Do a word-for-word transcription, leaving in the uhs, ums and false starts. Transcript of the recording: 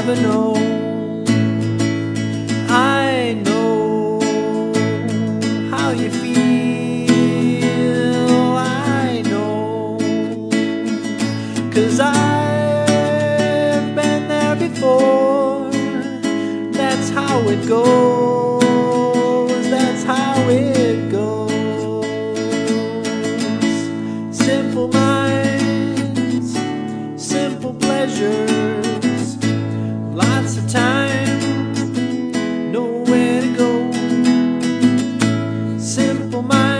never know. I know how you feel, I know, 'cause I've been there before. That's how it goes, that's how it goes. Simple minds, simple pleasures, lots of time, nowhere to go. Simple minds.